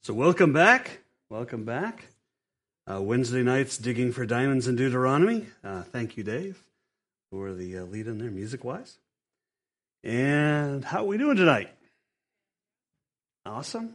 So welcome back. Welcome back. Wednesday nights digging for diamonds in Deuteronomy. Thank you, Dave, for the lead in there music-wise. And how are we doing tonight? Awesome.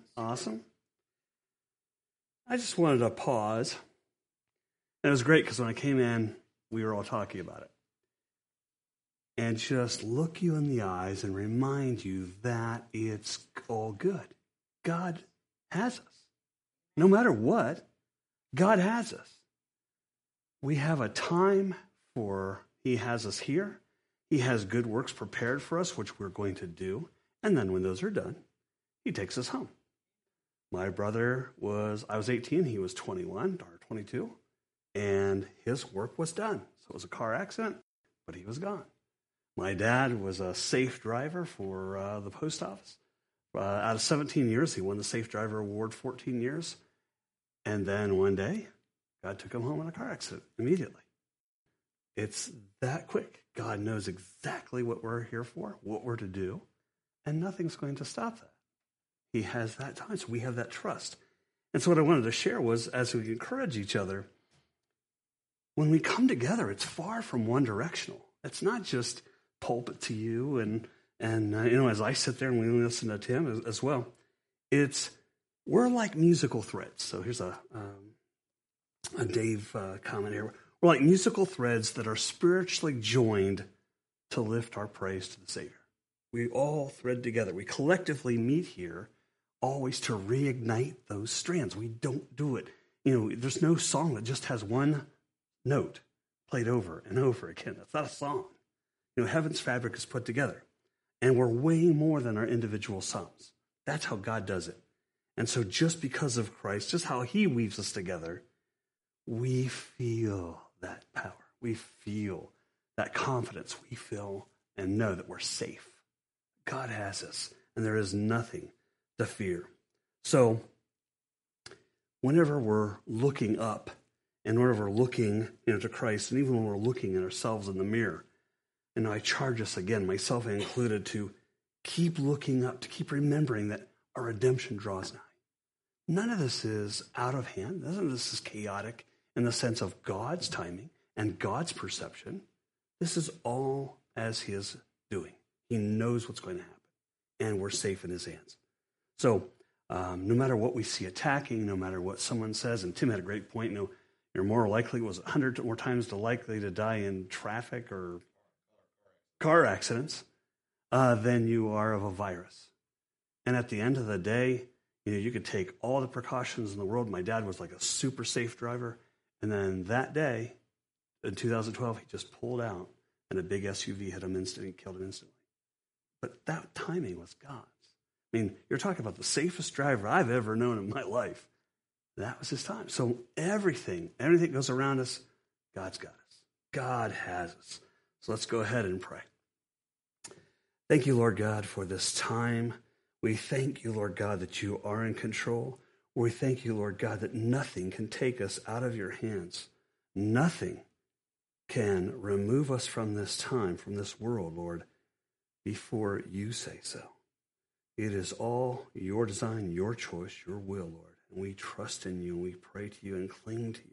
I just wanted to pause. And it was great because when I came in, we were all talking about it. And just look you in the eyes and remind you that it's all good. God has us. No matter what, God has us. We have a time for He has us here. He has good works prepared for us, which we're going to do. And then when those are done, He takes us home. My brother I was 18, he was 21 or 22, and his work was done. So it was a car accident, but he was gone. My dad was a safe driver for the post office. Out of 17 years, he won the Safe Driver Award 14 years. And then one day, God took him home in a car accident immediately. It's that quick. God knows exactly what we're here for, what we're to do, and nothing's going to stop that. He has that time, so we have that trust. And so what I wanted to share was, as we encourage each other, when we come together, it's far from one-directional. It's not just pulpit to you and as I sit there and we listen to Tim as well, we're like musical threads. So here's a Dave comment here. We're like musical threads that are spiritually joined to lift our praise to the Savior. We all thread together. We collectively meet here always to reignite those strands. We don't do it. There's no song that just has one note played over and over again. That's not a song. Heaven's fabric is put together. And we're way more than our individual songs. That's how God does it. And so just because of Christ, just how He weaves us together, we feel that power. We feel that confidence. We feel and know that we're safe. God has us, and there is nothing to fear. So whenever we're looking up and whenever we're looking to Christ, and even when we're looking at ourselves in the mirror, and I charge us again, myself included, to keep looking up, to keep remembering that our redemption draws nigh. None of this is out of hand. None of this is chaotic in the sense of God's timing and God's perception. This is all as He is doing. He knows what's going to happen, and we're safe in His hands. So no matter what we see attacking, no matter what someone says, and Tim had a great point, you're more likely, 100 more times likely to die in traffic or car accidents than you are of a virus. And at the end of the day, you could take all the precautions in the world. My dad was like a super safe driver. And then that day, in 2012, he just pulled out and a big SUV hit him instantly, killed him instantly. But that timing was God's. You're talking about the safest driver I've ever known in my life. That was His time. So everything goes around us, God's got us. God has us. So let's go ahead and pray. Thank you, Lord God, for this time. We thank you, Lord God, that you are in control. We thank you, Lord God, that nothing can take us out of your hands. Nothing can remove us from this time, from this world, Lord, before you say so. It is all your design, your choice, your will, Lord. And we trust in you, and we pray to you and cling to you.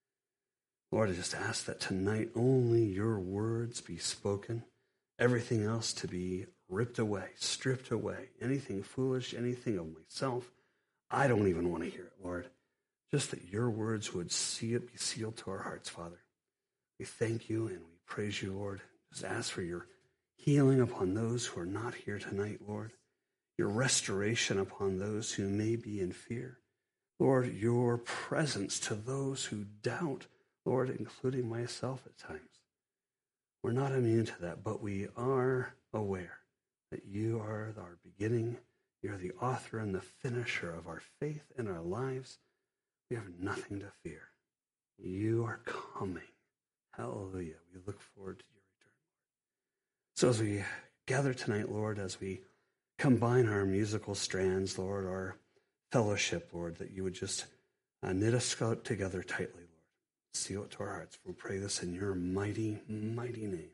Lord, I just ask that tonight only your words be spoken, everything else to be ripped away, stripped away, anything foolish, anything of myself. I don't even want to hear it, Lord. Just that your words would be sealed to our hearts, Father. We thank you and we praise you, Lord. Just ask for your healing upon those who are not here tonight, Lord. Your restoration upon those who may be in fear. Lord, your presence to those who doubt, Lord, including myself at times. We're not immune to that, but we are aware that you are our beginning. You're the author and the finisher of our faith and our lives. We have nothing to fear. You are coming. Hallelujah. We look forward to your return. So as we gather tonight, Lord, as we combine our musical strands, Lord, our fellowship, Lord, that you would just knit us together tightly, Lord. Seal it to our hearts. We'll pray this in your mighty, mighty name.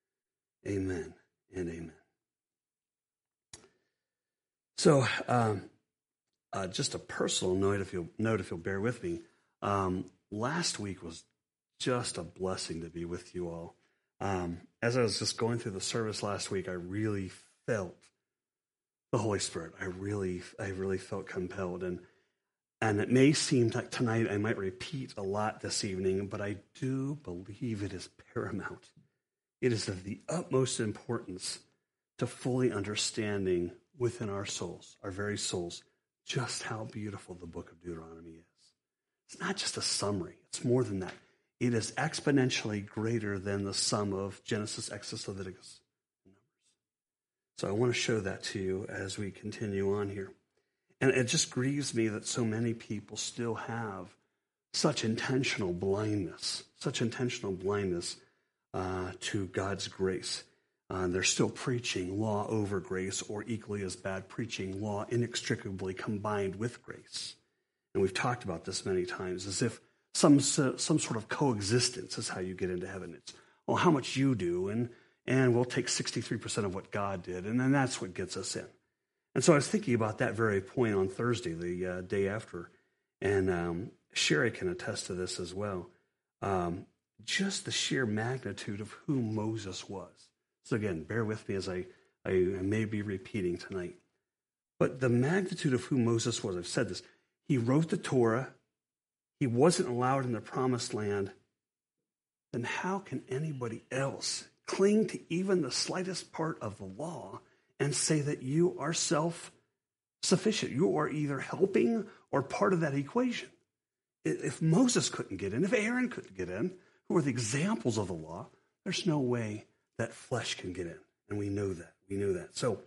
Amen and amen. So just a personal note, if you'll bear with me. Last week was just a blessing to be with you all. As I was just going through the service last week, I really felt the Holy Spirit. I really felt compelled, and it may seem like tonight I might repeat a lot this evening, but I do believe it is paramount. It is of the utmost importance to fully understanding within our souls, our very souls, just how beautiful the book of Deuteronomy is. It's not just a summary. It's more than that. It is exponentially greater than the sum of Genesis, Exodus, Leviticus, and Numbers. So I want to show that to you as we continue on here. And it just grieves me that so many people still have such intentional blindness to God's grace. They're still preaching law over grace, or equally as bad, preaching law inextricably combined with grace. And we've talked about this many times, as if some sort of coexistence is how you get into heaven. It's, well, how much you do, and we'll take 63% of what God did, and then that's what gets us in. And so I was thinking about that very point on Thursday, the day after, and Sherry can attest to this as well. Just the sheer magnitude of who Moses was. So again, bear with me as I may be repeating tonight. But the magnitude of who Moses was, I've said this, he wrote the Torah, he wasn't allowed in the promised land, then how can anybody else cling to even the slightest part of the law and say that you are self-sufficient? You are either helping or part of that equation. If Moses couldn't get in, if Aaron couldn't get in, who are the examples of the law, there's no way that flesh can get in. And we know that. We know that. So,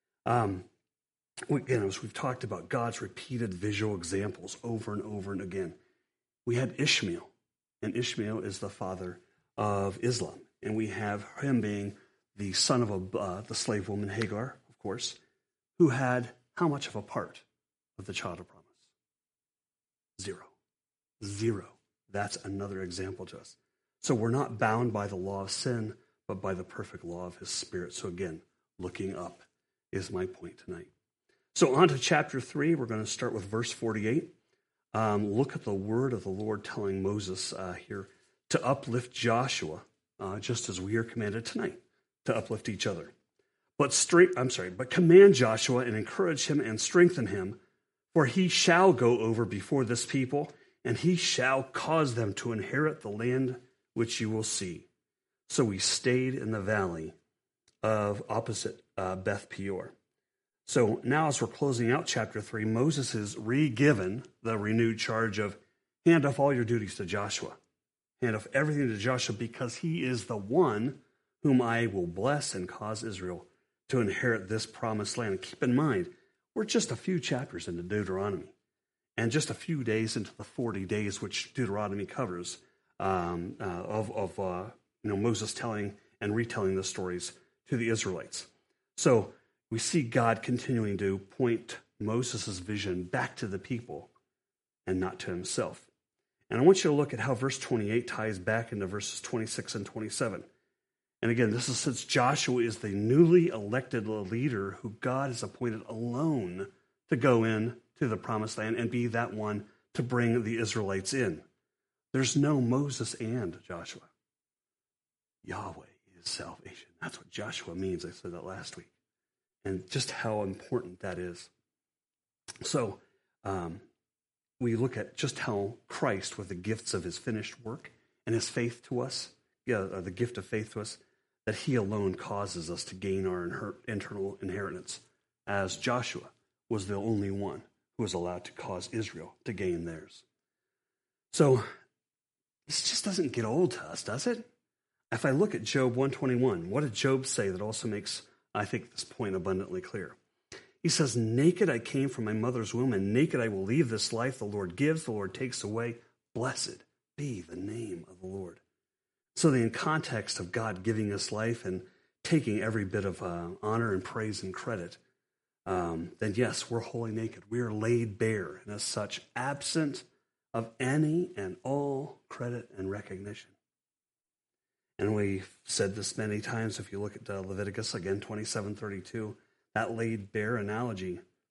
again, as we've talked about God's repeated visual examples over and over and again, we had Ishmael, and Ishmael is the father of Islam. And we have him being the son of the slave woman Hagar, of course, who had how much of a part of the child of promise? Zero. That's another example to us. So we're not bound by the law of sin, but by the perfect law of his Spirit. So again, looking up is my point tonight. So on to chapter 3, we're going to start with verse 48. Look at the word of the Lord telling Moses here to uplift Joshua, just as we are commanded tonight, to uplift each other. But command Joshua and encourage him and strengthen him, for he shall go over before this people, and he shall cause them to inherit the land which you will see. So we stayed in the valley of opposite Beth Peor. So now as we're closing out chapter 3, Moses is re-given the renewed charge of hand off all your duties to Joshua. Hand off everything to Joshua, because he is the one whom I will bless and cause Israel to inherit this promised land. And keep in mind, we're just a few chapters into Deuteronomy, and just a few days into the 40 days which Deuteronomy covers Moses telling and retelling the stories to the Israelites. So we see God continuing to point Moses' vision back to the people and not to himself. And I want you to look at how verse 28 ties back into verses 26 and 27. And again, this is since Joshua is the newly elected leader who God has appointed alone to go in to the promised land and be that one to bring the Israelites in. There's no Moses and Joshua. Yahweh is salvation. That's what Joshua means. I said that last week. And just how important that is. So we look at just how Christ, with the gifts of his finished work and his faith to us, the gift of faith to us, that he alone causes us to gain our internal inheritance, as Joshua was the only one who was allowed to cause Israel to gain theirs. So this just doesn't get old to us, does it? If I look at Job 121, what did Job say that also makes, I think, this point abundantly clear? He says, naked I came from my mother's womb, and naked I will leave this life. The Lord gives, the Lord takes away. Blessed be the name of the Lord. So in context of God giving us life and taking every bit of honor and praise and credit, then yes, we're wholly naked. We are laid bare, and as such, absent of any and all credit and recognition. And we've said this many times. If you look at Leviticus, again, 27:32, that laid bare analogy,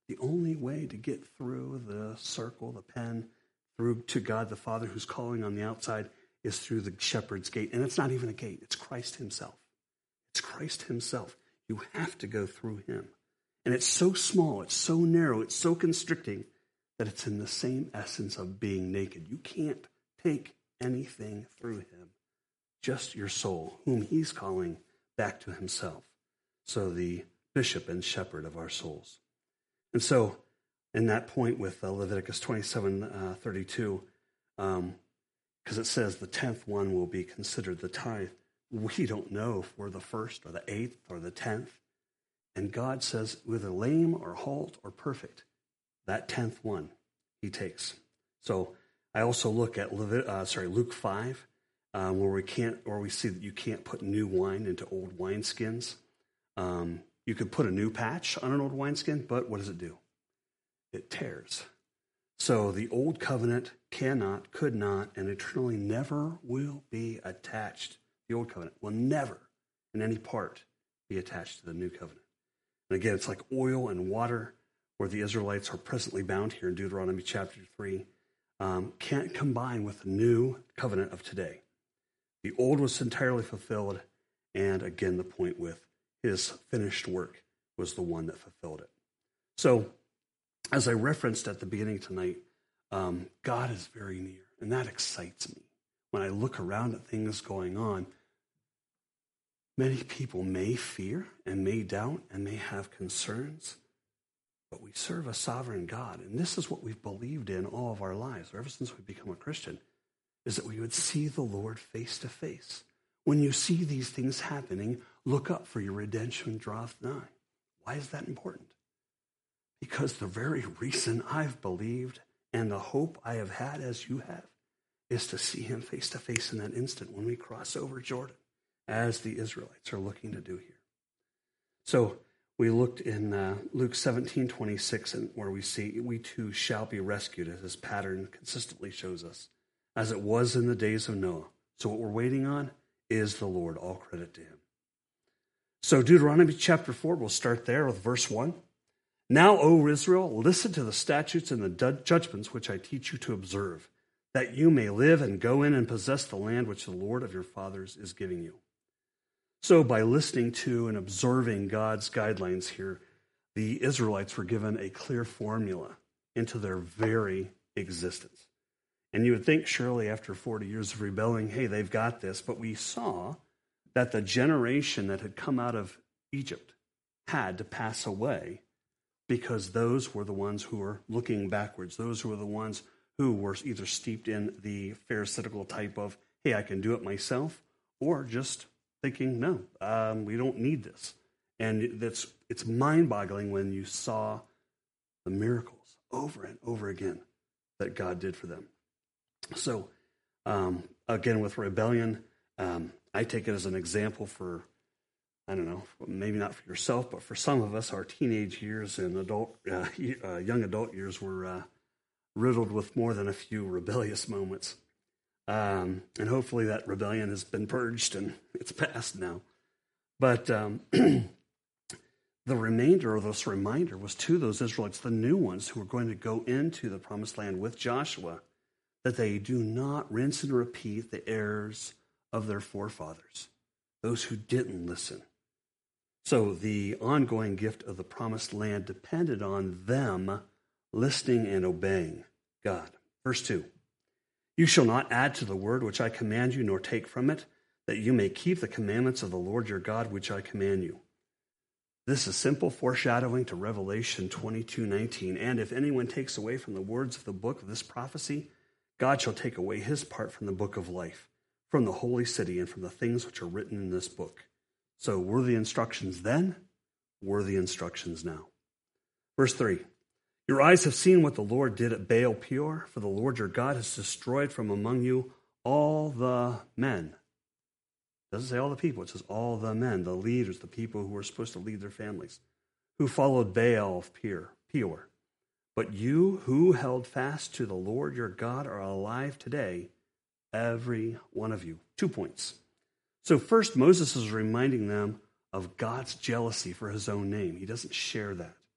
The only way to get through the circle, the pen, through to God the Father who's calling on the outside is through the shepherd's gate. And it's not even a gate. It's Christ himself. It's Christ himself. You have to go through him. And it's so small, it's so narrow, it's so constricting that it's in the same essence of being naked. You can't take anything through him, just your soul, whom he's calling back to himself. So the bishop and shepherd of our souls. And so in that point with Leviticus 27:32, because it says the 10th one will be considered the tithe. We don't know if we're the first or the 8th or the 10th. And God says whether lame or halt or perfect, that 10th one he takes. So I also look at Luke 5, where we see that you can't put new wine into old wineskins. You could put a new patch on an old wineskin, but what does it do? It tears. So the old covenant cannot, could not, and eternally never will be attached. The old covenant will never, in any part, be attached to the new covenant. And again, it's like oil and water, where the Israelites are presently bound here in Deuteronomy chapter 3, can't combine with the new covenant of today. The old was entirely fulfilled, and again, the point with his finished work was the one that fulfilled it. So, as I referenced at the beginning tonight, God is very near, and that excites me. When I look around at things going on, many people may fear and may doubt and may have concerns, but we serve a sovereign God, and this is what we've believed in all of our lives, or ever since we've become a Christian, is that we would see the Lord face to face. When you see these things happening, look up, for your redemption draweth nigh. Why is that important? Because the very reason I've believed and the hope I have had as you have is to see him face to face in that instant when we cross over Jordan, as the Israelites are looking to do here. So we looked in Luke 17:26, and where we see we too shall be rescued, as his pattern consistently shows us, as it was in the days of Noah. So what we're waiting on is the Lord. All credit to him. So Deuteronomy chapter 4, we'll start there with verse 1. Now, O Israel, listen to the statutes and the judgments which I teach you to observe, that you may live and go in and possess the land which the Lord of your fathers is giving you. So by listening to and observing God's guidelines here, the Israelites were given a clear formula into their very existence. And you would think surely after 40 years of rebelling, hey, they've got this. But we saw that the generation that had come out of Egypt had to pass away, because those were the ones who were looking backwards. Those were the ones who were either steeped in the pharisaical type of, hey, I can do it myself, or just thinking, no, we don't need this. And it's mind-boggling when you saw the miracles over and over again that God did for them. So, again, with rebellion, I take it as an example for, I don't know, maybe not for yourself, but for some of us, our teenage years and young adult years were riddled with more than a few rebellious moments. And hopefully that rebellion has been purged and it's past now. But the remainder of this reminder was to those Israelites, the new ones who were going to go into the promised land with Joshua, that they do not rinse and repeat the errors of their forefathers, those who didn't listen. So the ongoing gift of the promised land depended on them listening and obeying God. Verse 2, you shall not add to the word which I command you, nor take from it, that you may keep the commandments of the Lord your God, which I command you. This is simple foreshadowing to Revelation 22:19. And if anyone takes away from the words of the book of this prophecy, God shall take away his part from the book of life, from the holy city, and from the things which are written in this book. So were the instructions then, were the instructions now. Verse 3, your eyes have seen what the Lord did at Baal Peor, for the Lord your God has destroyed from among you all the men. It doesn't say all the people, it says all the men, the leaders, the people who were supposed to lead their families, who followed Baal of Peor. But you who held fast to the Lord your God are alive today, every one of you. 2 points. So first, Moses is reminding them of God's jealousy for his own name. He doesn't share that.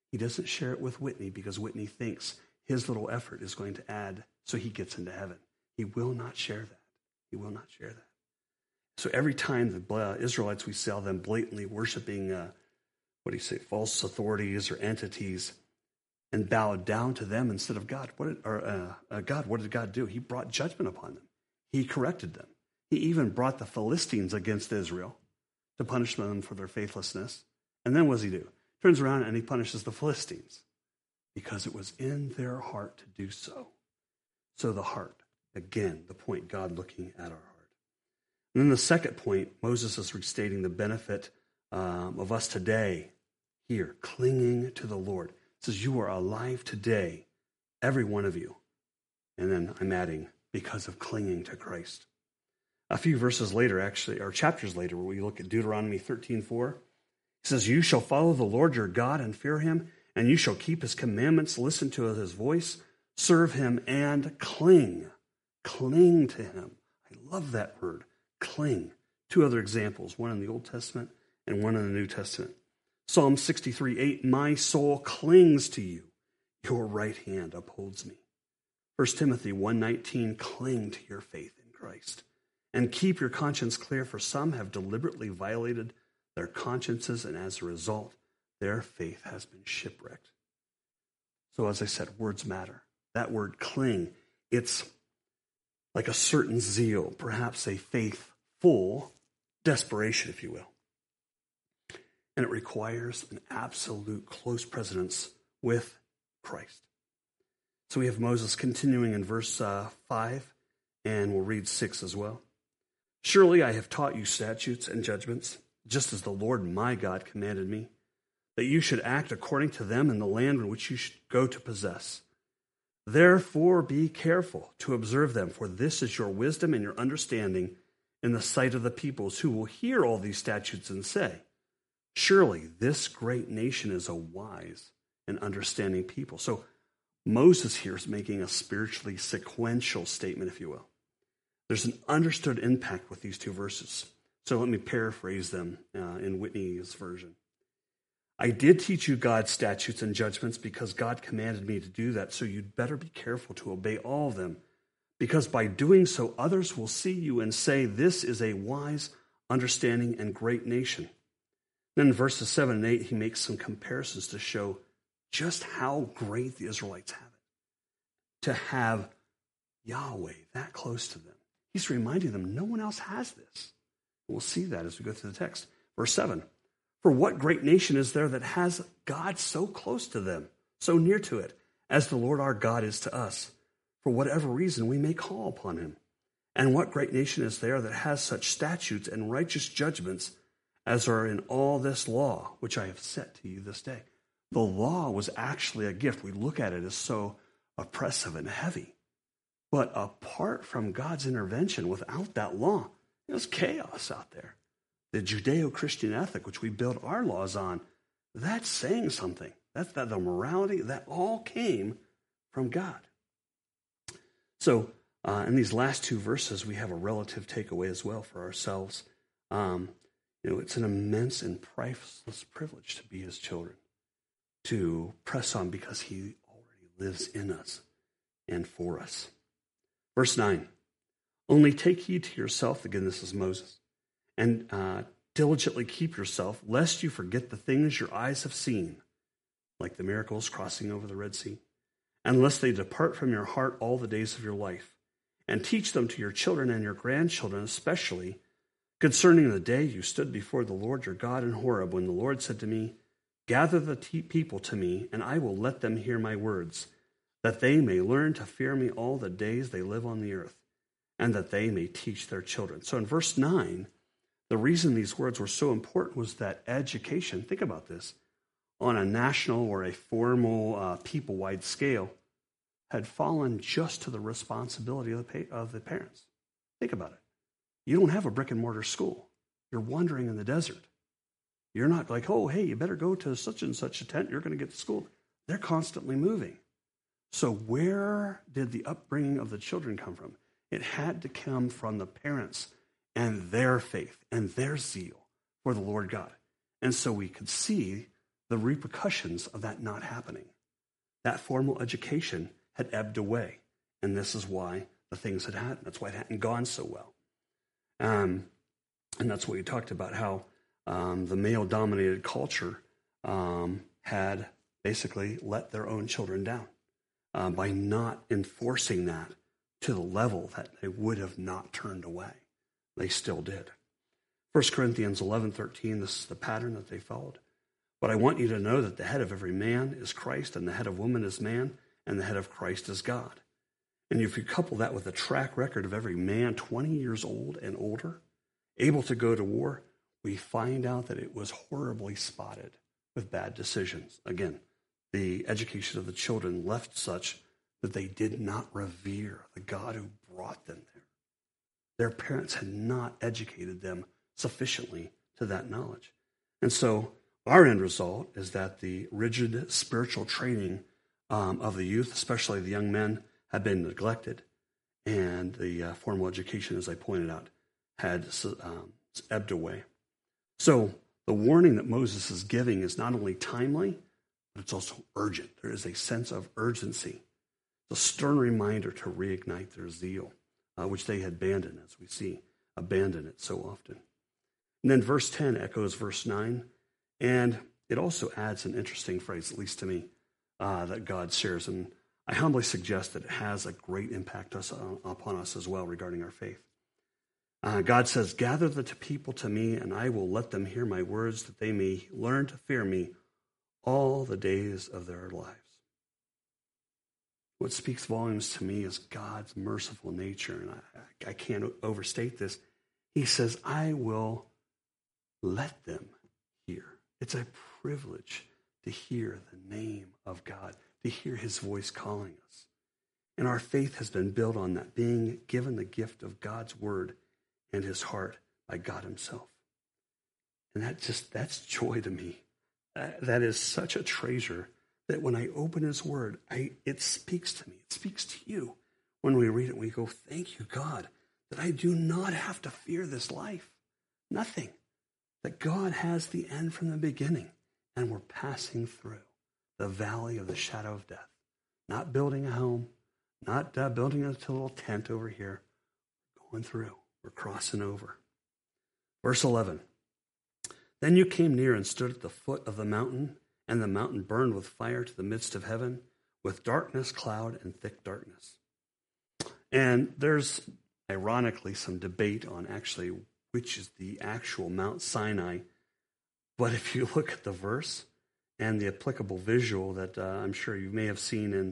He doesn't share it with Whitney because Whitney thinks his little effort is going to add so he gets into heaven. He will not share that. He will not share that. So every time the Israelites, we saw them blatantly worshiping, false authorities or entities, and bowed down to them instead of God. What did God do? He brought judgment upon them. He corrected them. He even brought the Philistines against Israel to punish them for their faithlessness. And then what does he do? Turns around and he punishes the Philistines because it was in their heart to do so. So the heart, again, the point, God looking at our heart. And then the second point, Moses is restating the benefit of us today here, clinging to the Lord. It says, you are alive today, every one of you. And then I'm adding, because of clinging to Christ. A few verses later, actually, or chapters later, where we look at Deuteronomy 13:4, it says, you shall follow the Lord your God and fear him, and you shall keep his commandments, listen to his voice, serve him, and cling. Cling to him. I love that word, cling. Two other examples, one in the Old Testament and one in the New Testament. Psalm 63:8, my soul clings to you. Your right hand upholds me. 1 Timothy 1:19, cling to your faith in Christ. And keep your conscience clear, for some have deliberately violated their consciences, and as a result, their faith has been shipwrecked. So as I said, words matter. That word cling, it's like a certain zeal, perhaps a faithful desperation, if you will. And it requires an absolute close presence with Christ. So we have Moses continuing in verse 5, and we'll read 6 as well. Surely I have taught you statutes and judgments, just as the Lord my God commanded me, that you should act according to them in the land in which you should go to possess. Therefore be careful to observe them, for this is your wisdom and your understanding in the sight of the peoples who will hear all these statutes and say, surely this great nation is a wise and understanding people. So Moses here is making a spiritually sequential statement, if you will. There's an understood impact with these two verses. So let me paraphrase them in Whitney's version. I did teach you God's statutes and judgments because God commanded me to do that, so you'd better be careful to obey all of them, because by doing so, others will see you and say, this is a wise, understanding, and great nation. Then in verses 7 and 8, he makes some comparisons to show just how great the Israelites have it, to have Yahweh that close to them. He's reminding them no one else has this. We'll see that as we go through the text. Verse 7, for what great nation is there that has God so close to them, so near to it, as the Lord our God is to us? For whatever reason we may call upon him. And what great nation is there that has such statutes and righteous judgments as are in all this law, which I have set to you this day? The law was actually a gift. We look at it as so oppressive and heavy. But apart from God's intervention, without that law, there's chaos out there. The Judeo-Christian ethic, which we build our laws on, that's saying something. That's the morality, that all came from God. So in these last two verses, we have a relative takeaway as well for ourselves. It's an immense and priceless privilege to be his children, to press on because he already lives in us and for us. Verse 9, only take heed to yourself, again this is Moses, and diligently keep yourself, lest you forget the things your eyes have seen, like the miracles crossing over the Red Sea, and lest they depart from your heart all the days of your life, and teach them to your children and your grandchildren, especially concerning the day you stood before the Lord your God in Horeb, when the Lord said to me, gather the people to me, and I will let them hear my words, that they may learn to fear me all the days they live on the earth, and that they may teach their children. So in verse 9, the reason these words were so important was that education, think about this, on a national or a formal people-wide scale, had fallen just to the responsibility of the parents. Think about it. You don't have a brick-and-mortar school. You're wandering in the desert. You're not like, oh, hey, you better go to such and such a tent. You're going to get to school. They're constantly moving. So where did the upbringing of the children come from? It had to come from the parents and their faith and their zeal for the Lord God. And so we could see the repercussions of that not happening. That formal education had ebbed away, and this is why the things had happened. That's why it hadn't gone so well. And that's what you talked about, how the male-dominated culture had basically let their own children down by not enforcing that to the level that they would have not turned away. They still did. 1 Corinthians 11:13, this is the pattern that they followed. But I want you to know that the head of every man is Christ, and the head of woman is man, and the head of Christ is God. And if you couple that with the track record of every man 20 years old and older, able to go to war, we find out that it was horribly spotted with bad decisions. Again, the education of the children left such that they did not revere the God who brought them there. Their parents had not educated them sufficiently to that knowledge. And so our end result is that the rigid spiritual training of the youth, especially the young men, had been neglected, and the formal education, as I pointed out, had ebbed away. So the warning that Moses is giving is not only timely, but it's also urgent. There is a sense of urgency. It's a stern reminder to reignite their zeal, which they had abandoned, as we see, abandon it so often. And then verse 10 echoes verse 9, and it also adds an interesting phrase, at least to me, that God shares. And I humbly suggest that it has a great impact upon us as well regarding our faith. God says, gather the people to me, and I will let them hear my words, that they may learn to fear me all the days of their lives. What speaks volumes to me is God's merciful nature, and I can't overstate this. He says, I will let them hear. It's a privilege to hear the name of God, to hear his voice calling us. And our faith has been built on that, being given the gift of God's word and his heart by God himself. And that's joy to me. That is such a treasure that when I open his word, it speaks to me. It speaks to you. When we read it, we go, thank you, God, that I do not have to fear this life. Nothing. That God has the end from the beginning, and we're passing through the valley of the shadow of death. Not building a home, not building a little tent over here. Going through. We're crossing over. Verse 11. Then you came near and stood at the foot of the mountain, and the mountain burned with fire to the midst of heaven, with darkness, cloud, and thick darkness. And there's, ironically, some debate on actually which is the actual Mount Sinai. But if you look at the verse and the applicable visual that I'm sure you may have seen in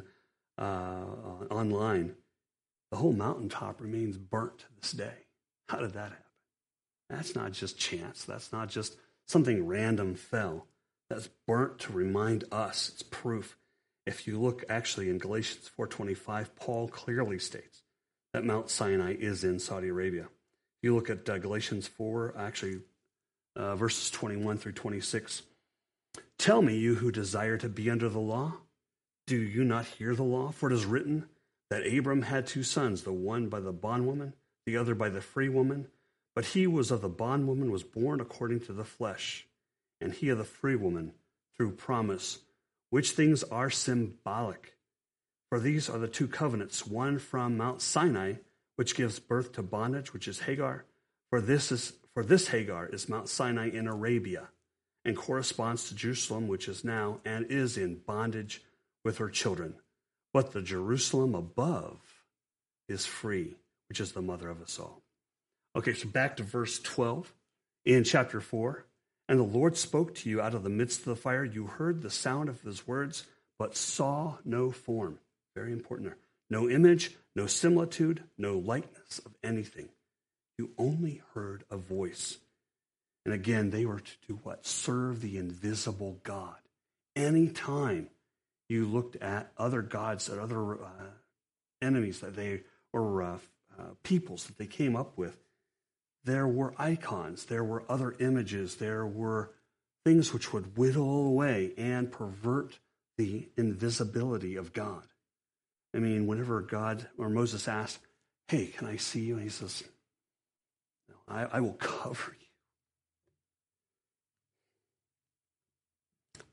online, the whole mountaintop remains burnt to this day. How did that happen? That's not just chance. That's not just something random fell. That's burnt to remind us. It's proof. If you look actually in Galatians 4:25, Paul clearly states that Mount Sinai is in Saudi Arabia. If you look at Galatians 4, actually verses 21 through 26, tell me, you who desire to be under the law, do you not hear the law? For it is written that Abram had two sons, the one by the bondwoman, the other by the free woman. But he was of the bondwoman was born according to the flesh, and he of the free woman through promise, which things are symbolic. For these are the two covenants, one from Mount Sinai, which gives birth to bondage, which is Hagar. For this Hagar is Mount Sinai in Arabia, and corresponds to Jerusalem, which is now and is in bondage with her children. But the Jerusalem above is free, which is the mother of us all. Okay, so back to verse 12 in chapter 4. And the Lord spoke to you out of the midst of the fire. You heard the sound of his words, but saw no form. Very important there. No image, no similitude, no likeness of anything. You only heard a voice. And again, they were to do what? Serve the invisible God. Anytime you looked at other gods, at other enemies that they, or peoples that they came up with, there were icons, there were other images, there were things which would whittle away and pervert the invisibility of God. I mean, whenever God or Moses asked, hey, can I see you? And he says, no, I will cover you.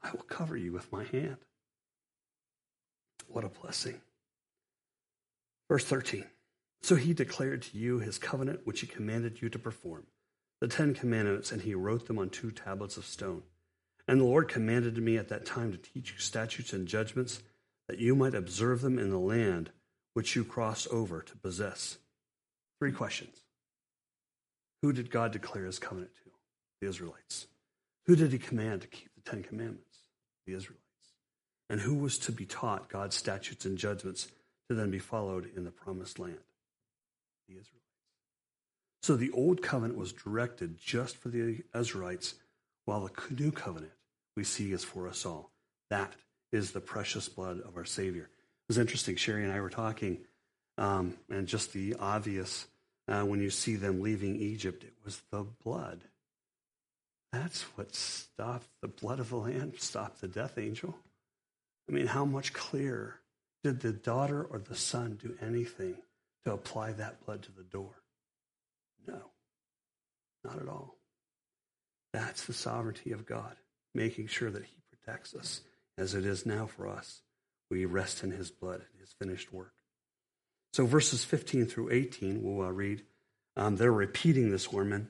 I will cover you with my hand. What a blessing. Verse 13. So he declared to you his covenant, which he commanded you to perform, the 10 commandments, and he wrote them on 2 tablets of stone. And the Lord commanded me at that time to teach you statutes and judgments, that you might observe them in the land which you crossed over to possess. 3 questions. Who did God declare his covenant to? The Israelites. Who did he command to keep the 10 commandments? The Israelites. And who was to be taught God's statutes and judgments to then be followed in the promised land? The Israelites. So the old covenant was directed just for the Israelites, while the new covenant we see is for us all. That is the precious blood of our Savior. It was interesting, Sherry and I were talking, and just the obvious, when you see them leaving Egypt, it was the blood. That's what stopped the blood of the Lamb, stopped the death angel. I mean, how much clearer did the daughter or the son do anything to apply that blood to the door? No, not at all. That's the sovereignty of God, making sure that he protects us as it is now for us. We rest in his blood and his finished work. So verses 15 through 18, we'll read. They're repeating this warning,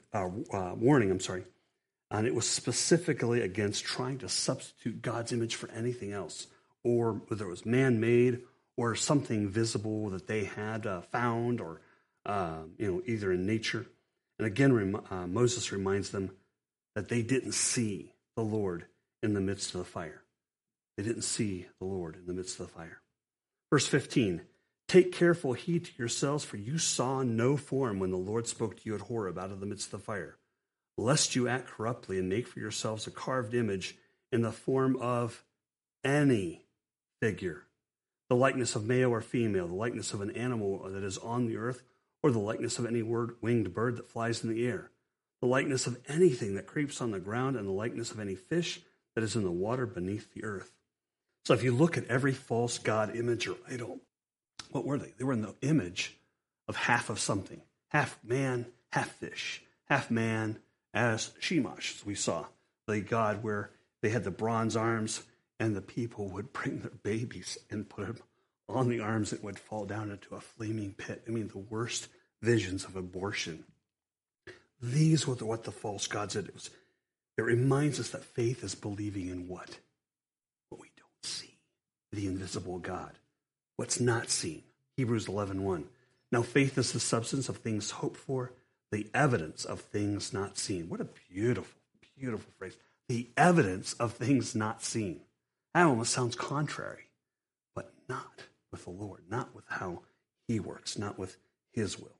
and it was specifically against trying to substitute God's image for anything else, or whether it was man-made or something visible that they had found, or either in nature. And again, Moses reminds them that they didn't see the Lord in the midst of the fire. They didn't see the Lord in the midst of the fire. Verse 15, take careful heed to yourselves, for you saw no form when the Lord spoke to you at Horeb out of the midst of the fire, lest you act corruptly and make for yourselves a carved image in the form of any figure, the likeness of male or female, the likeness of an animal that is on the earth, or the likeness of any winged bird that flies in the air, the likeness of anything that creeps on the ground, and the likeness of any fish that is in the water beneath the earth. So if you look at every false god, image, or idol, what were they? They were in the image of half of something, half man, half fish, half man, as Shamash, as we saw, the god where they had the bronze arms, and the people would bring their babies and put them on the arms that would fall down into a flaming pit. I mean, the worst visions of abortion. These were what the false gods did. It reminds us that faith is believing in what? What we don't see. The invisible God. What's not seen. Hebrews 11:1. Now faith is the substance of things hoped for, the evidence of things not seen. What a beautiful, beautiful phrase. The evidence of things not seen. That almost sounds contrary, but not with the Lord, not with how he works, not with his will.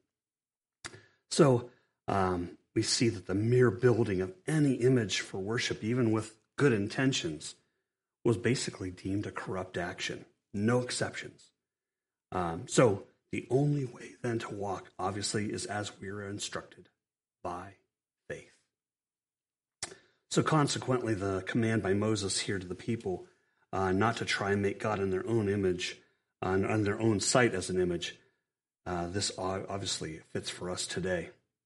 So we see that the mere building of any image for worship, even with good intentions, was basically deemed a corrupt action. No exceptions. So the only way then to walk, obviously, is as we are instructed, by faith. So consequently, the command by Moses here to the people not to try and make God in their own image, on their own sight as an image, this obviously fits for us today.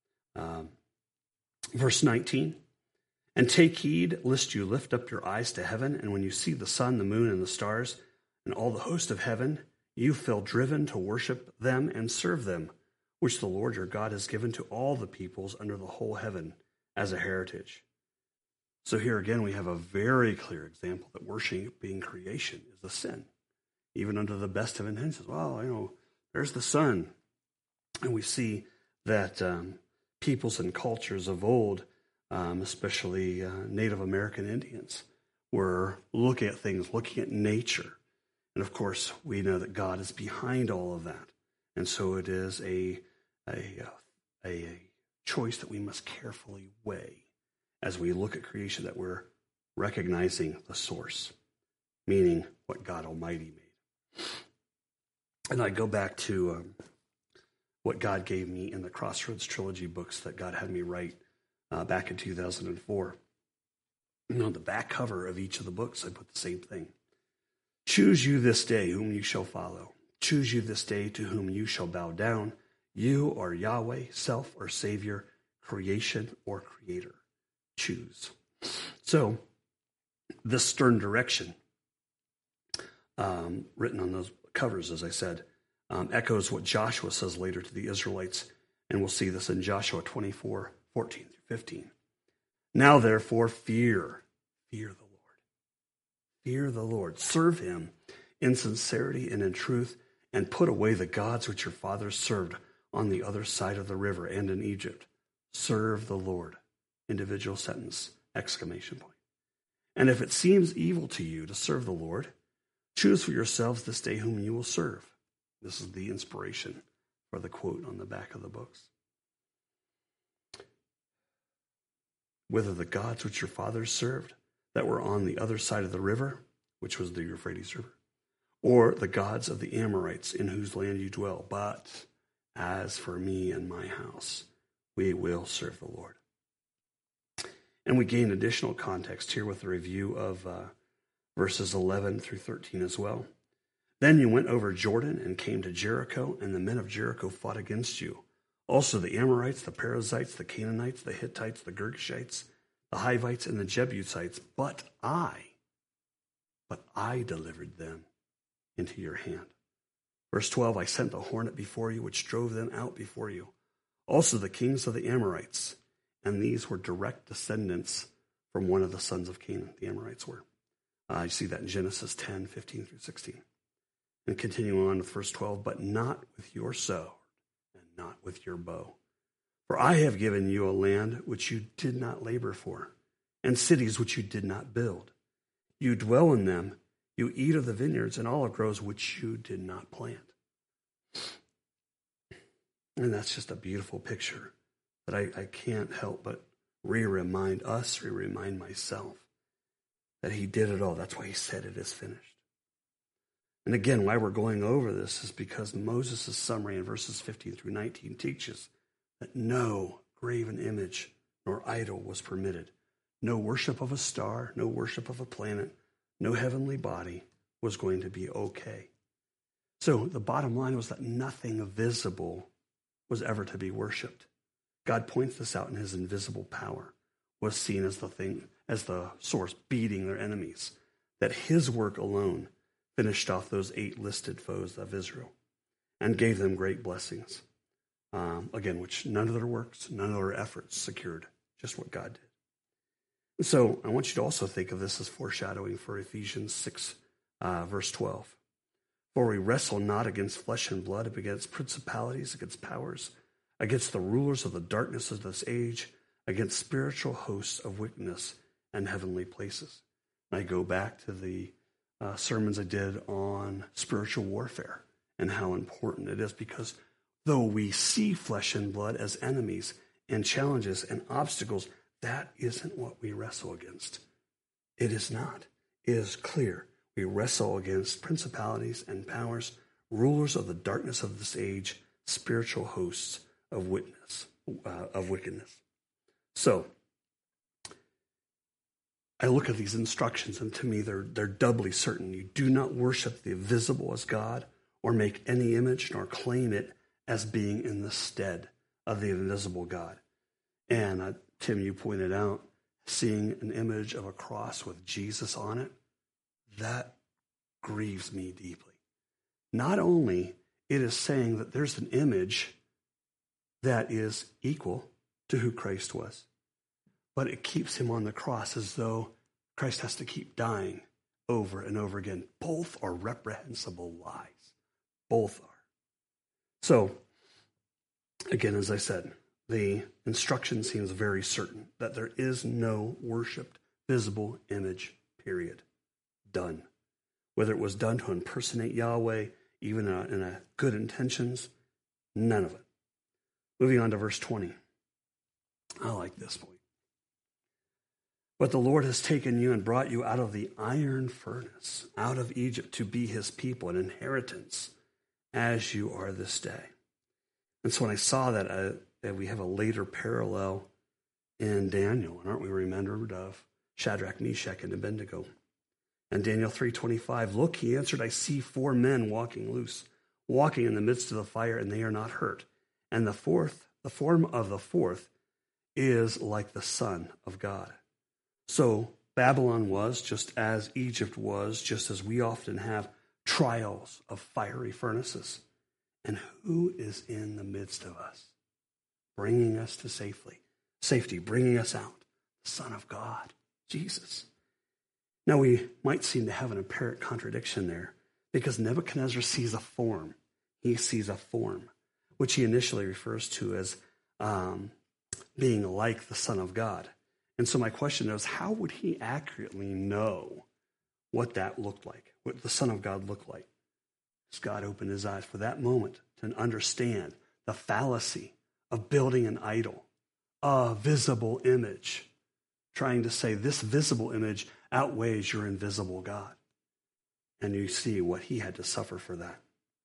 Verse 19, and take heed lest you lift up your eyes to heaven, and when you see the sun, the moon, and the stars, and all the host of heaven, you feel driven to worship them and serve them, which the Lord your God has given to all the peoples under the whole heaven as a heritage. So here again, we have a very clear example that worshiping creation is a sin, even under the best of intentions. Well, there's the sun. And we see that peoples and cultures of old, especially Native American Indians, were looking at things, looking at nature. And of course, we know that God is behind all of that. And so it is a choice that we must carefully weigh as we look at creation, that we're recognizing the source, meaning what God Almighty made. And I go back to what God gave me in the Crossroads Trilogy books that God had me write back in 2004. On the back cover of each of the books, I put the same thing. Choose you this day whom you shall follow. Choose you this day to whom you shall bow down. You or Yahweh, self or Savior, creation or creator. Choose. So This stern direction, written on those covers, as I said, echoes what Joshua says later to the Israelites, and we'll see this in Joshua 24:14-15. Now, therefore, fear the Lord. Fear the Lord. Serve him in sincerity and in truth, and put away the gods which your fathers served on the other side of the river and in Egypt. Serve the Lord. Individual sentence, exclamation point. And if it seems evil to you to serve the Lord, choose for yourselves this day whom you will serve. This is the inspiration for the quote on the back of the books. Whether the gods which your fathers served that were on the other side of the river, which was the Euphrates River, or the gods of the Amorites in whose land you dwell. But as for me and my house, we will serve the Lord. And we gain additional context here with a review of verses 11 through 13 as well. Then you went over Jordan and came to Jericho, and the men of Jericho fought against you. Also the Amorites, the Perizzites, the Canaanites, the Hittites, the Girgashites, the Hivites, and the Jebusites. But I delivered them into your hand. Verse 12, I sent the hornet before you, which drove them out before you. Also the kings of the Amorites, and these were direct descendants from one of the sons of Canaan, the Amorites were. You see that in Genesis 10:15-16. And continuing on with verse 12, but not with your sword and not with your bow. For I have given you a land which you did not labor for, and cities which you did not build. You dwell in them, you eat of the vineyards and olive groves which you did not plant. And that's just a beautiful picture that I can't help but remind myself that he did it all. That's why he said it is finished. And again, why we're going over this is because Moses' summary in verses 15-19 teaches that no graven image nor idol was permitted. No worship of a star, no worship of a planet, no heavenly body was going to be okay. So the bottom line was that nothing visible was ever to be worshipped. God points this out in his invisible power, was seen as the source beating their enemies, that his work alone finished off those 8 listed foes of Israel and gave them great blessings. Again, which none of their works, none of their efforts secured, just what God did. So I want you to also think of this as foreshadowing for Ephesians 6, verse 12. For we wrestle not against flesh and blood, but against principalities, against powers, against the rulers of the darkness of this age, against spiritual hosts of wickedness in heavenly places. And I go back to the sermons I did on spiritual warfare and how important it is, because though we see flesh and blood as enemies and challenges and obstacles, that isn't what we wrestle against. It is not. It is clear. We wrestle against principalities and powers, rulers of the darkness of this age, spiritual hosts of wickedness. So, I look at these instructions, and to me, they're doubly certain. You do not worship the visible as God, or make any image, nor claim it as being in the stead of the invisible God. And Tim, you pointed out, seeing an image of a cross with Jesus on it, that grieves me deeply. Not only it is saying that there's an image that is equal to who Christ was, but it keeps him on the cross as though Christ has to keep dying over and over again. Both are reprehensible lies. Both are. So, again, as I said, the instruction seems very certain that there is no worshipped visible image, period. Done. Whether it was done to impersonate Yahweh, even in a good intentions, none of it. Moving on to verse 20. I like this point. But the Lord has taken you and brought you out of the iron furnace, out of Egypt, to be his people, an inheritance, as you are this day. And so when I saw that we have a later parallel in Daniel, and aren't we remembered of Shadrach, Meshach, and Abednego? And Daniel 3:25, look, he answered, I see 4 men walking loose, walking in the midst of the fire, and they are not hurt. And the form of the fourth is like the Son of God. So Babylon was, just as Egypt was, just as we often have trials of fiery furnaces. And who is in the midst of us, bringing us to safety, bringing us out? The Son of God, Jesus. Now we might seem to have an apparent contradiction there, because Nebuchadnezzar sees a form. He sees a form, which he initially refers to as being like the Son of God. And so my question is, how would he accurately know what that looked like, what the Son of God looked like? As God opened his eyes for that moment to understand the fallacy of building an idol, a visible image, trying to say this visible image outweighs your invisible God. And you see what he had to suffer for that.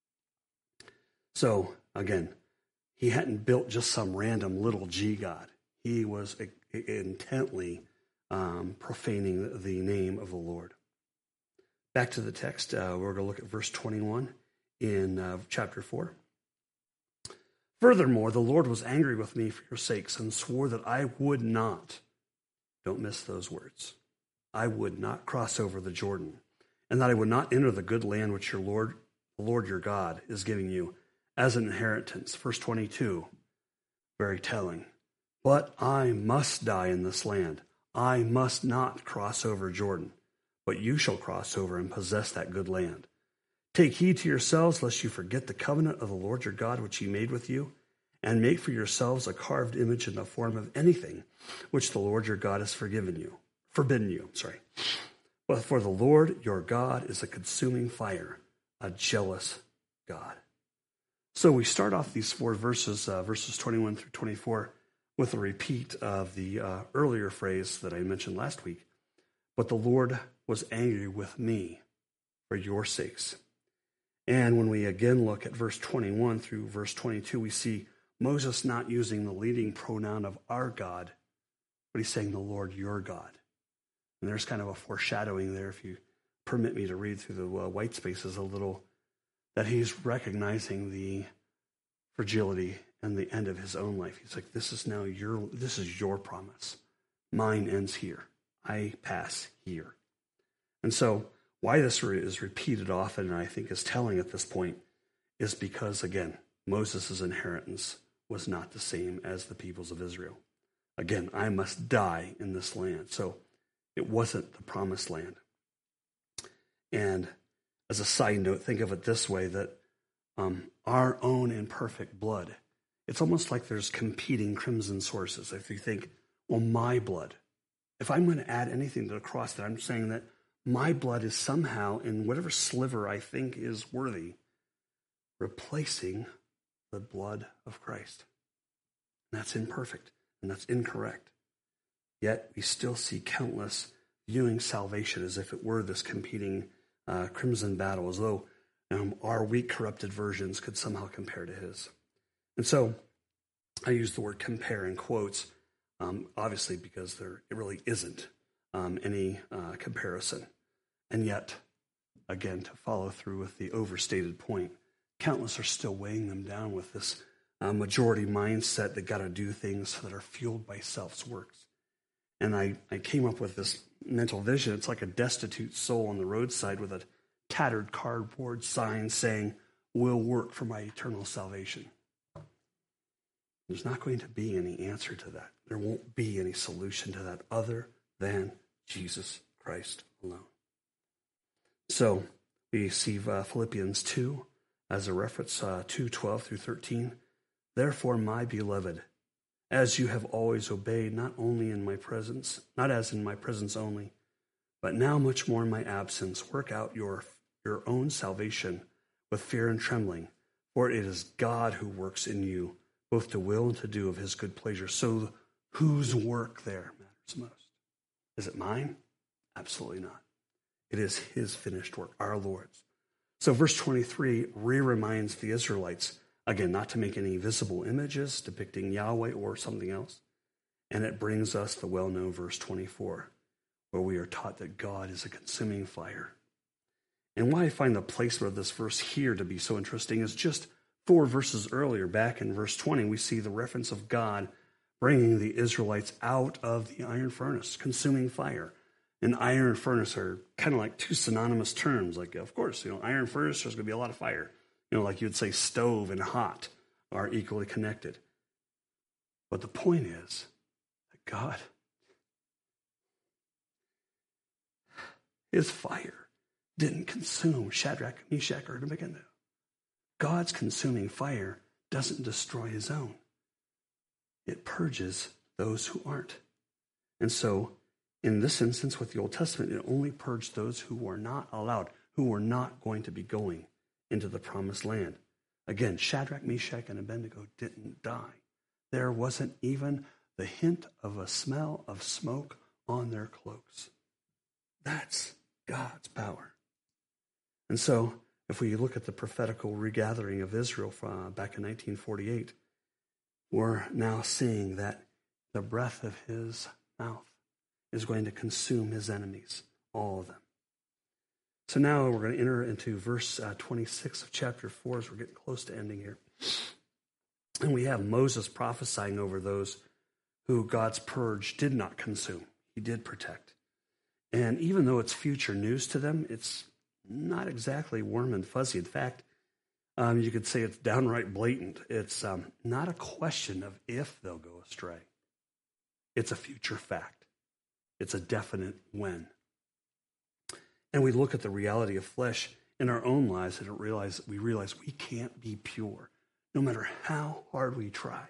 So, again, he hadn't built just some random little g God. He was intently profaning the name of the Lord. Back to the text, we're going to look at verse 21 in chapter 4. Furthermore, the Lord was angry with me for your sakes and swore that I would not, don't miss those words, I would not cross over the Jordan, and that I would not enter the good land which the Lord your God is giving you as an inheritance. Verse 22, very telling. But I must die in this land. I must not cross over Jordan, but you shall cross over and possess that good land. Take heed to yourselves, lest you forget the covenant of the Lord your God, which he made with you, and make for yourselves a carved image in the form of anything which the Lord your God has forbidden you. But for the Lord your God is a consuming fire, a jealous God. So we start off these four verses, verses 21 through 24, with a repeat of the earlier phrase that I mentioned last week. But the Lord was angry with me for your sakes. And when we again look at verse 21 through verse 22, we see Moses not using the leading pronoun of our God, but he's saying the Lord your God. And there's kind of a foreshadowing there, if you permit me to read through the white spaces a little, that he's recognizing the fragility and the end of his own life. He's like, this is your promise. Mine ends here. I pass here. And so why this is repeated often, and I think is telling at this point, is because, again, Moses' inheritance was not the same as the peoples of Israel. Again, I must die in this land. So it wasn't the promised land. And as a side note, think of it this way, that our own imperfect blood, it's almost like there's competing crimson sources. If you think, well, my blood, if I'm going to add anything to the cross, that I'm saying that my blood is somehow, in whatever sliver I think is worthy, replacing the blood of Christ. And that's imperfect, and that's incorrect. Yet we still see countless viewing salvation as if it were this competing crimson battle, as though our weak, corrupted versions could somehow compare to his. And so I use the word compare in quotes, obviously because it really isn't any comparison. And yet, again, to follow through with the overstated point, countless are still weighing them down with this majority mindset that got to do things that are fueled by self's works. And I came up with this mental vision. It's like a destitute soul on the roadside with a tattered cardboard sign saying, will work for my eternal salvation. There's not going to be any answer to that. There won't be any solution to that other than Jesus Christ alone. So we see Philippians 2 as a reference, 2:12 through 13. Therefore, my beloved, as you have always obeyed, not as in my presence only, but now much more in my absence, work out your own salvation with fear and trembling, for it is God who works in you, both to will and to do of his good pleasure. So whose work there matters most? Is it mine? Absolutely not. It is his finished work, our Lord's. So verse 23 reminds the Israelites, again, not to make any visible images depicting Yahweh or something else. And it brings us the well-known verse 24, where we are taught that God is a consuming fire. And why I find the placement of this verse here to be so interesting is just 4 verses earlier, back in verse 20, we see the reference of God bringing the Israelites out of the iron furnace, consuming fire. and iron furnace are kind of like two synonymous terms. Like, of course, iron furnace, there's going to be a lot of fire. Like you would say stove and hot are equally connected. But the point is that God, his fire didn't consume Shadrach, Meshach, or Abednego. God's consuming fire doesn't destroy his own. It purges those who aren't. And so, in this instance with the Old Testament, it only purged those who were not allowed, who were not going to be going into the promised land. Again, Shadrach, Meshach, and Abednego didn't die. There wasn't even the hint of a smell of smoke on their cloaks. That's God's power. And so, if we look at the prophetical regathering of Israel back in 1948, we're now seeing that the breath of his mouth is going to consume his enemies, all of them. So now we're going to enter into verse 26 of chapter 4 as we're getting close to ending here. And we have Moses prophesying over those who God's purge did not consume. He did protect. And even though it's future news to them, it's not exactly warm and fuzzy. In fact, you could say it's downright blatant. It's not a question of if they'll go astray. It's a future fact. It's a definite when. And we look at the reality of flesh in our own lives and we realize we can't be pure. No matter how hard we try,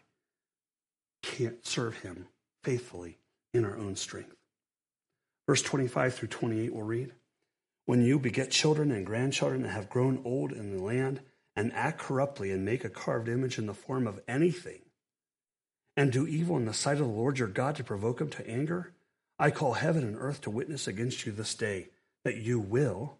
can't serve him faithfully in our own strength. Verse 25 through 28 we'll read. When you beget children and grandchildren and have grown old in the land, and act corruptly and make a carved image in the form of anything, and do evil in the sight of the Lord your God to provoke him to anger, I call heaven and earth to witness against you this day, that you will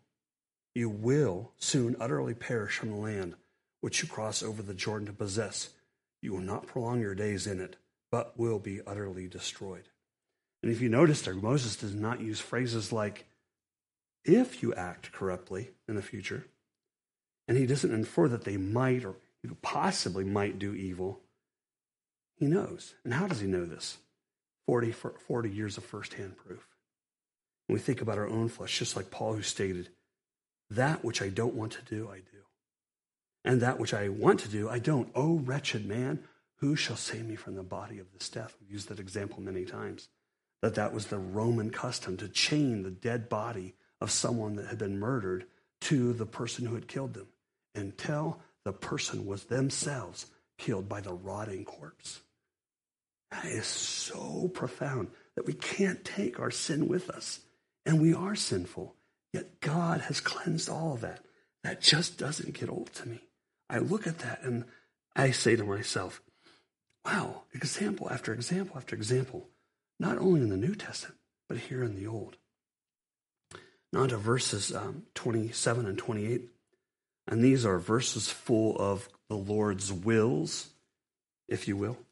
soon utterly perish from the land which you cross over the Jordan to possess. You will not prolong your days in it, but will be utterly destroyed. And if you notice there, Moses does not use phrases like, if you act corruptly in the future, and he doesn't infer that they might or possibly might do evil. He knows. And how does he know this? 40 years of firsthand proof. When we think about our own flesh, just like Paul who stated, that which I don't want to do, I do. And that which I want to do, I don't. Oh, wretched man, who shall save me from the body of this death? We've used that example many times. That was the Roman custom, to chain the dead body of someone that had been murdered to the person who had killed them until the person was themselves killed by the rotting corpse. That is so profound that we can't take our sin with us. And we are sinful. Yet God has cleansed all of that. That just doesn't get old to me. I look at that and I say to myself, wow, example after example after example, not only in the New Testament, but here in the Old. Now to verses 27 and 28. And these are verses full of the Lord's wills, if you will.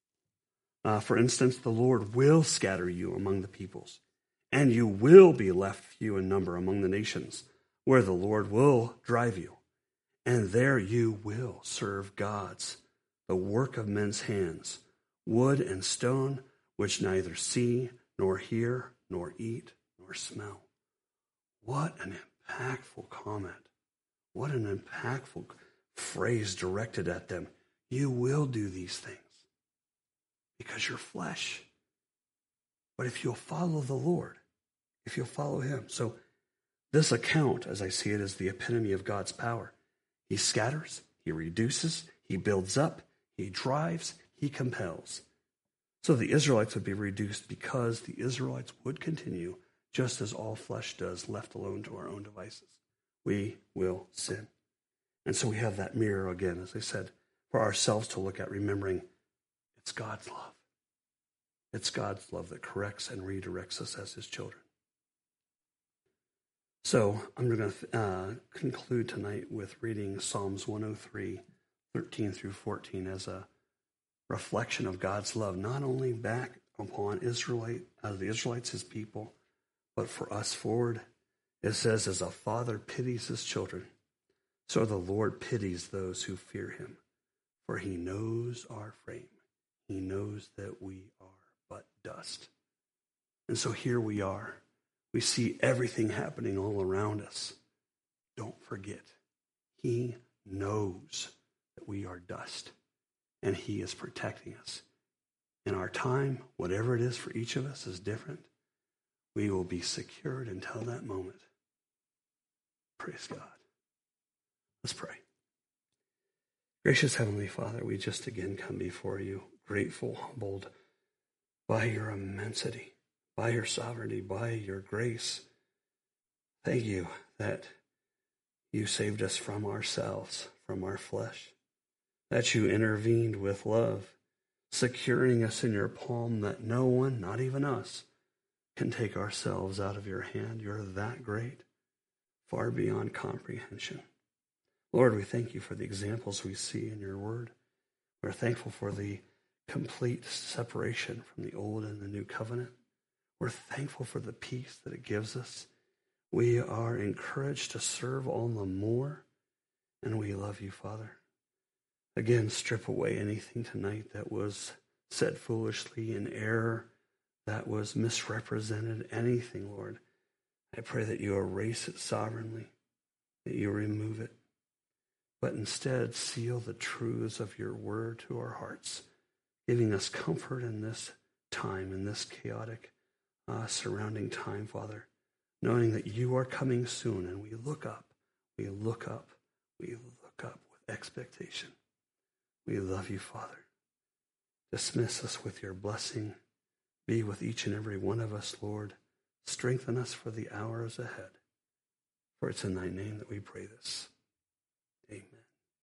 For instance, the Lord will scatter you among the peoples, and you will be left few in number among the nations, where the Lord will drive you. And there you will serve gods, the work of men's hands, wood and stone, which neither see, nor hear, nor eat, nor smell. What an impactful comment. What an impactful phrase directed at them. You will do these things because you're flesh. But if you'll follow the Lord, if you'll follow him. So this account, as I see it, is the epitome of God's power. He scatters, he reduces, he builds up, he drives, he compels. So the Israelites would be reduced because the Israelites would continue just as all flesh does, left alone to our own devices. We will sin. And so we have that mirror again, as I said, for ourselves to look at, remembering it's God's love. It's God's love that corrects and redirects us as his children. So I'm going to conclude tonight with reading Psalms 103, 13 through 14 as a reflection of God's love, not only back upon the Israelites, his people, but for us forward. It says, as a father pities his children, so the Lord pities those who fear him. For he knows our frame. He knows that we are but dust. And so here we are. We see everything happening all around us. Don't forget, he knows that we are dust, and he is protecting us. In our time, whatever it is for each of us is different. We will be secured until that moment. Praise God. Let's pray. Gracious Heavenly Father, we just again come before you, grateful, humbled by your immensity, by your sovereignty, by your grace. Thank you that you saved us from ourselves, from our flesh, that you intervened with love, securing us in your palm that no one, not even us, can take ourselves out of your hand. You're that great, far beyond comprehension. Lord, we thank you for the examples we see in your word. We're thankful for the complete separation from the old and the new covenant. We're thankful for the peace that it gives us. We are encouraged to serve all the more, and we love you, Father. Again, strip away anything tonight that was said foolishly in error, that was misrepresented, anything, Lord. I pray that you erase it sovereignly, that you remove it, but instead seal the truths of your word to our hearts, giving us comfort in this time, in this chaotic surrounding time, Father, knowing that you are coming soon, and we look up, we look up, we look up with expectation. We love you, Father. Dismiss us with your blessing. Be with each and every one of us, Lord. Strengthen us for the hours ahead. For it's in thy name that we pray this. Amen.